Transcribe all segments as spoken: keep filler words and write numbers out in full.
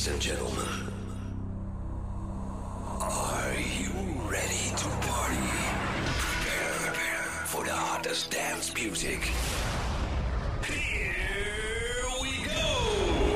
Ladies and gentlemen, are you ready to party? Prepare, prepare for the hottest dance music. Here we go!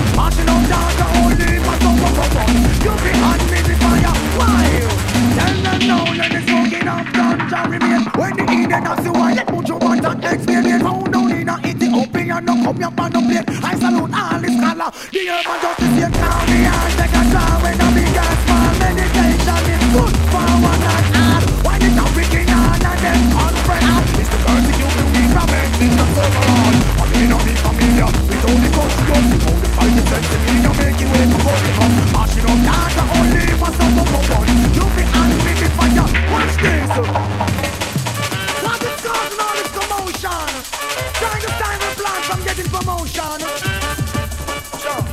Marching on down the holy path of the run. You be on me the fire, why? Tell them now, let the smoking of ganja remain. When the Eden of the wild, let put your want and experience. Found down in a Ethiopia, no come up on the plate. I salute all the scholar, the urban justice here. Now the hand take a draw when the big ass small meditation is good for one night all. Why the topic in on and then unfriend? It's the persecution we from it, it's the overall. I may not be familiar with all the culture, with all the fight and sense, and you make it way for the come. Marching on down the only for some of the fun. You be angry with fire, watch this. What is causing all this commotion? Trying to time and plan from getting promotion. Sure.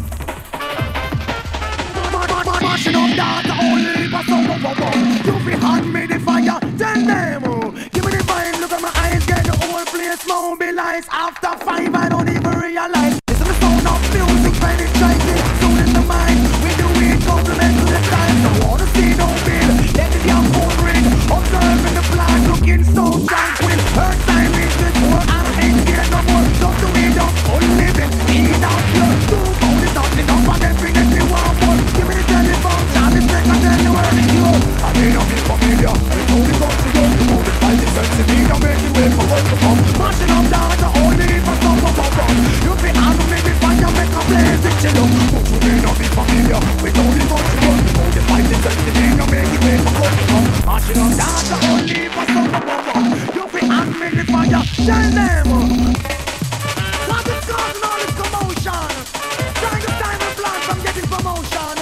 Marching on down the only for some of the fun. You be angry with fire, tell them. Give me the vibe, look at my eyes, get the whole place mobilized. After five, I don't even realize. Listen to the sound of music penetrating, soon in the mind. We do it, compliment to the time. Don't wanna see no bill, let the young phone ring. Observing the plan, looking so tranquil. Her time is this world, and I ain't scared no more. Don't do it, don't full living, eat out your two. Only talking up and everything we want more. Give me the telephone, Charlie, take a tell the word is you. I may not be familiar, it's only got to go. You know the fight is sense, and you don't make it way for what to come. Marching up down the only for some of our run. You be out of me before you make a blaze it chill. But you may not be familiar with only got to go. You know the fight is sense, and you don't make it way for what to come. Marching up down the only for some of our run. You be out of me before you tell them. What is causing all this commotion? Trying to time and plan from getting promotion.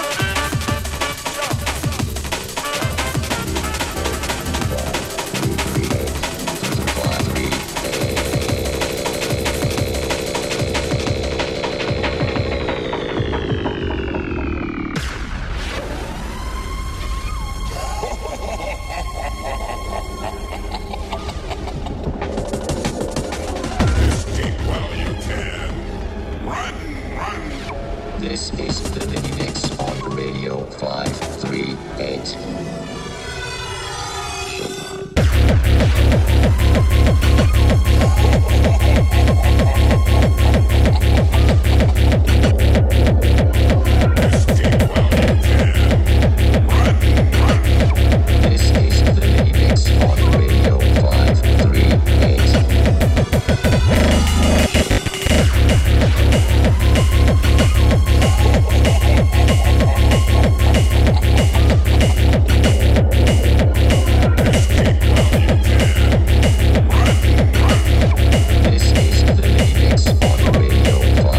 This is the Mini Mix on Radio five three eight. This is the Mini Mix on Radio five three eight. This is the Mini Mix on Radio five.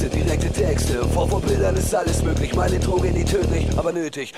Worte, direkte Texte. Vor Vorbildern ist alles möglich. Meine Droge nie tödlich, aber nötig.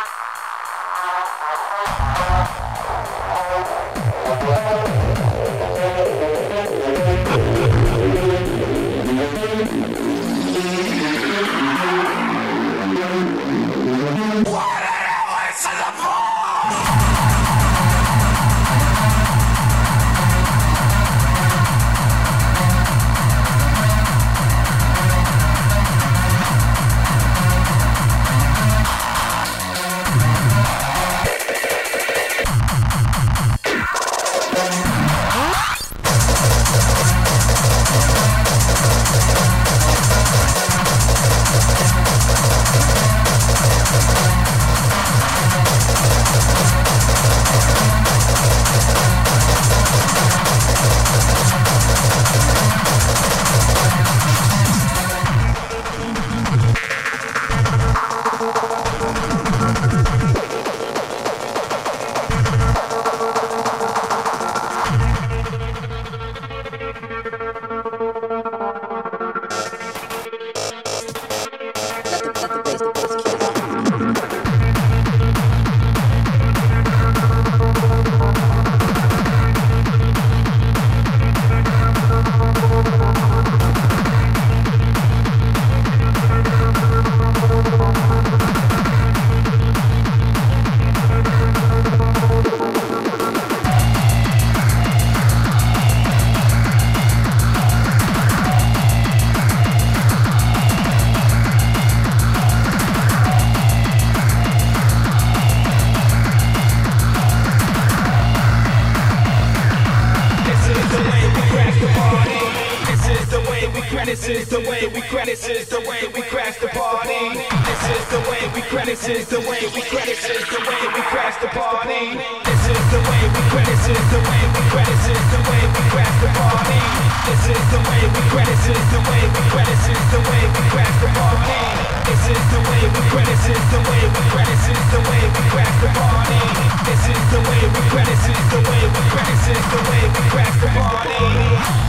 This is the way we crack. This is the way we crash the party. This is the way we crack. This is the way we crack. This is the way we crash the party. This is the way we crack. This is the way we crack. This is the way we crash the party. This is the way we crack. This is the way we crack. This is the way we crash the party. This is the way we crack. This is the way we crack. This is the way we crash the party. This is the way we crack. This is the way we crack. This is the way we crash the party.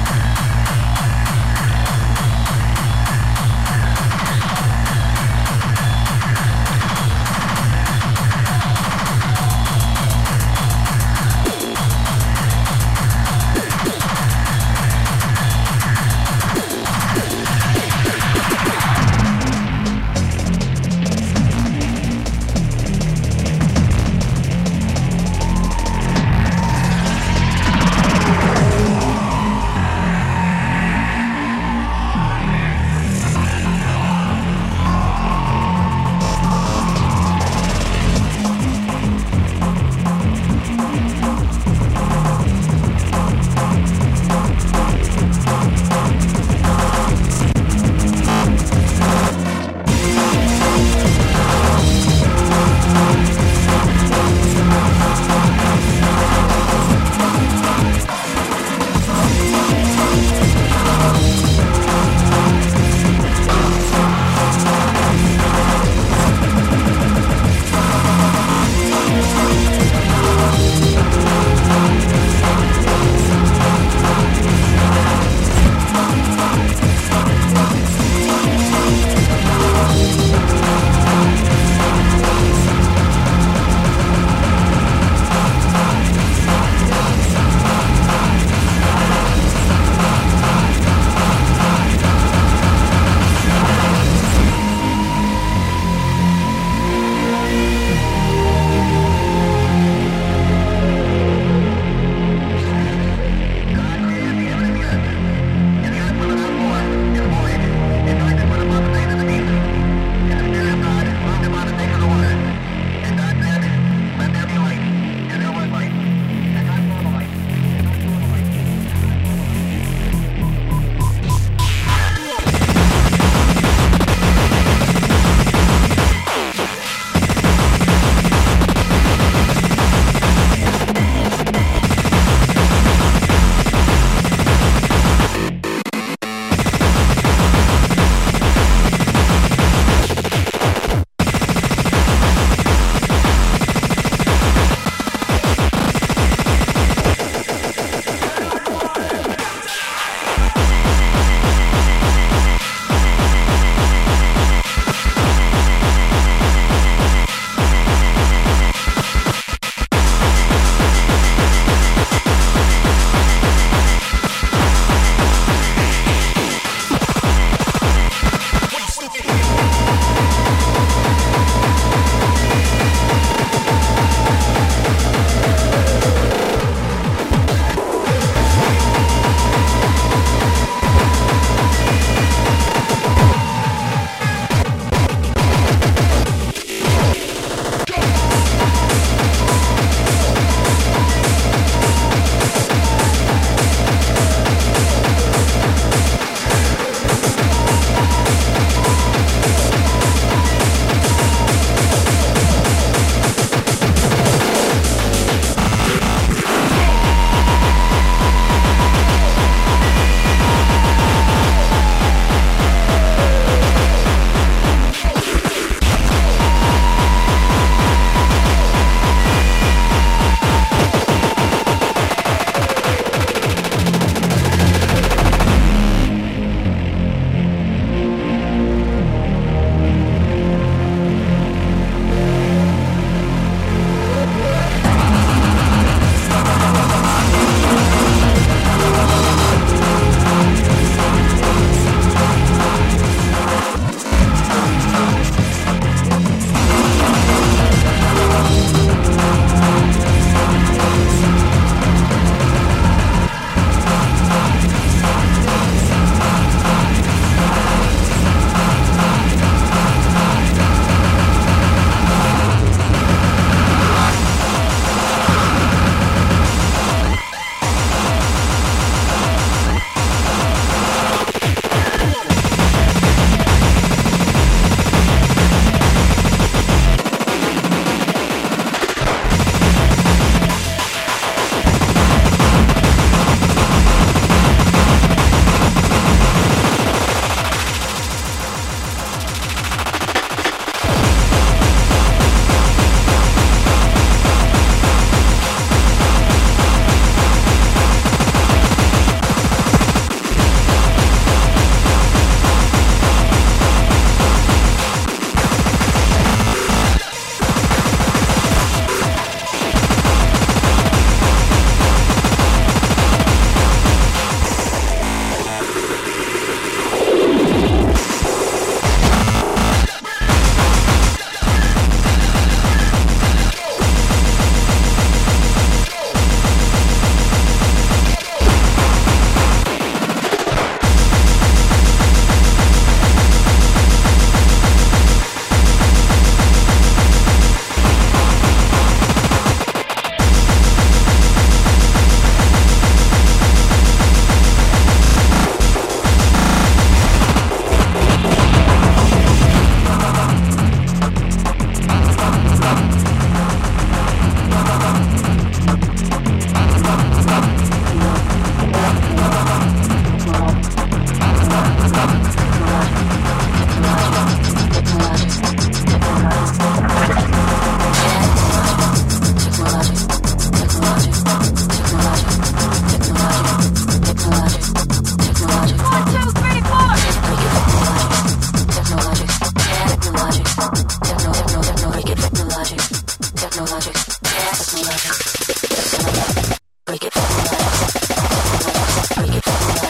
no logic. There's no logic. Break it. Break it.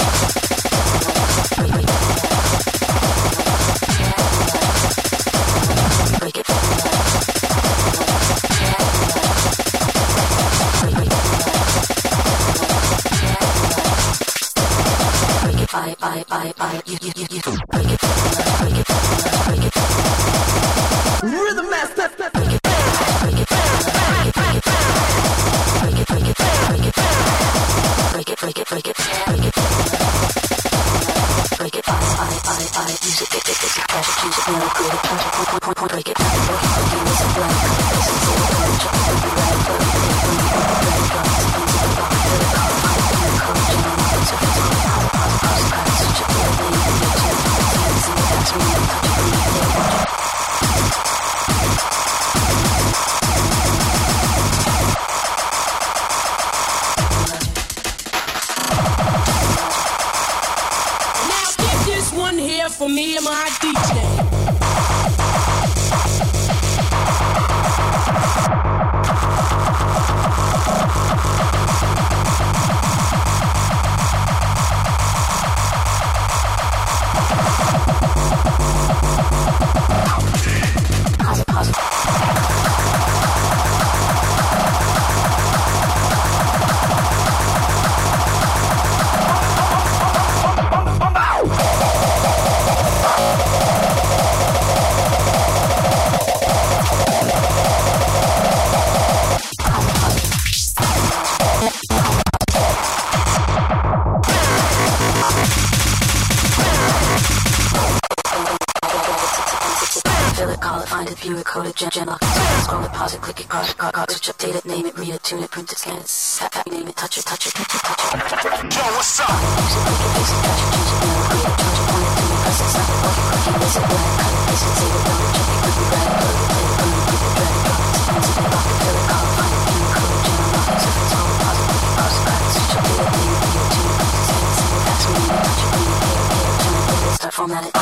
Break it. Break it. Bye, bye, bye, bye. You, you, you, you. Break it, break it, break it. Rhythm master. Break it, break it, break it, break it. Break it, break it, break it. Break it, break it, break it. Break it. Break it, bye, bye, bye, bye. Music, it, it, it's a tragic, choose it, now create a project, point, point, point, point. Break it, break it, break it, break it. Listen, blank. Listen, say it, break it, break it, break it, break it, break it, break it, break it. For me and my D J. Gem, gem, lock, scroll it, pause it, click it, cross it, car, car, switch, update it, name it, read it, tune it, print it, scan it, tap, tap, name it, touch it, touch it, touch it, touch it. Yo, what's up? Use it, break it, face it, catch it, choose it, mail it, create it, charge it, point it, tune it, press it, snap it, lock it, click it, miss it, black, cut it, paste it, save it, download, check it, click it, grab it, plug it, play it, burn it, keep it, drag it, drop it, zip it, zip it, lock it, fill it, call it, find it, view it, code it, jam, lock it, zip it, scroll it, pause it, click it, cross it, crack it, switch, update it, name it, read it, tune it, print it, scan it, save it, fax, read it, touch it, read it, pay it, pay it, tune it, play it, start, format it,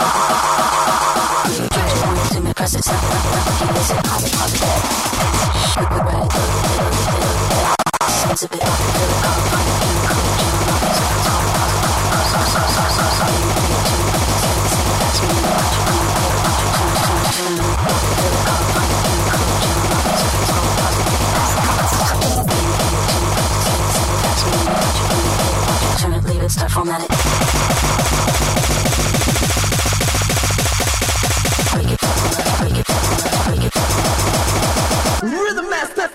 press it, snap it, lock it, lock it, miss it, pause it, pause it. Quick, quick, write it, load it, load it, load it, load it. Zip it, lock it, fill it, call it, find it, view it, code it, jam, lock it, zip it, scroll it, pause it, click it, cross it, cross it, cross it, cross it, name it, read it, tune it, print it, scan it, save it, fax, read it, watch it, read it, pay it, watch it, tune it, tune it, tune it, lock it, fill it, call it, find it, view it, code it, jam, lock it, zip it, scroll it, pause it, click it, cross it, cross it, cross it, name it, read it, tune it, print it, scan it, save it, fax, read it, watch it, read it, pay it, watch it, turn it, leave it, start, format it. Rhythm master.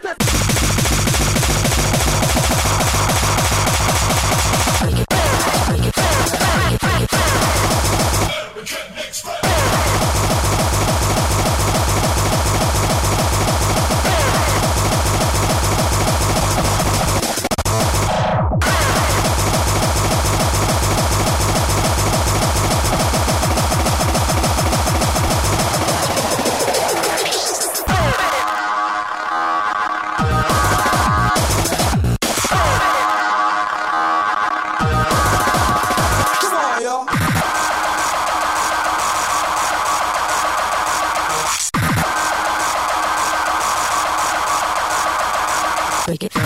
Break it.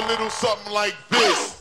little something like this.